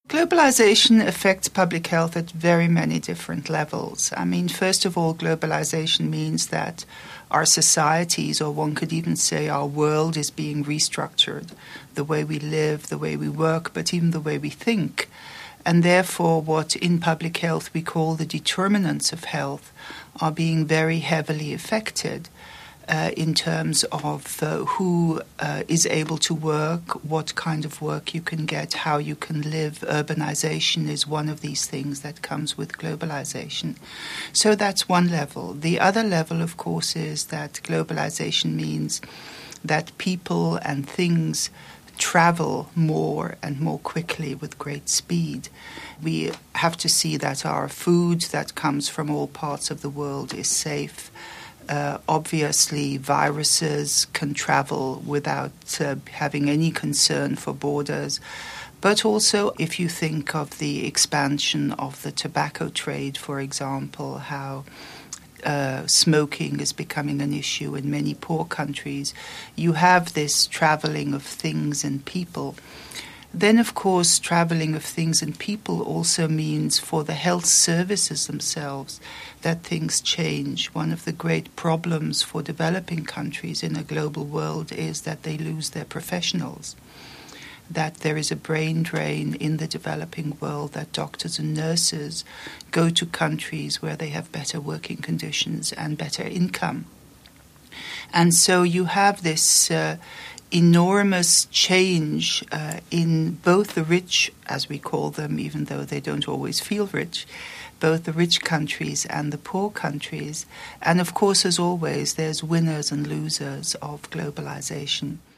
Globalization affects public health at very many different levels. I mean, first of all, globalization means that our societies, or one could even say our world, is being restructured. The way we live, the way we work, but even the way we think. And therefore, what in public health we call the determinants of health are being very heavily affected. In terms of who is able to work, what kind of work you can get, how you can live. Urbanization is one of these things that comes with globalization. So that's one level. The other level, of course, is that globalization means that people and things travel more and more quickly with great speed. We have to see that our food that comes from all parts of the world is safe. Obviously, viruses can travel without having any concern for borders. But also, if you think of the expansion of the tobacco trade, for example, how smoking is becoming an issue in many poor countries, you have this traveling of things and people. Then, of course, traveling of things and people also means for the health services themselves that things change. One of the great problems for developing countries in a global world is that they lose their professionals, that there is a brain drain in the developing world, that doctors and nurses go to countries where they have better working conditions and better income. And so you have this enormous change in both the rich, as we call them, even though they don't always feel rich, both the rich countries and the poor countries. And of course, as always, there's winners and losers of globalization.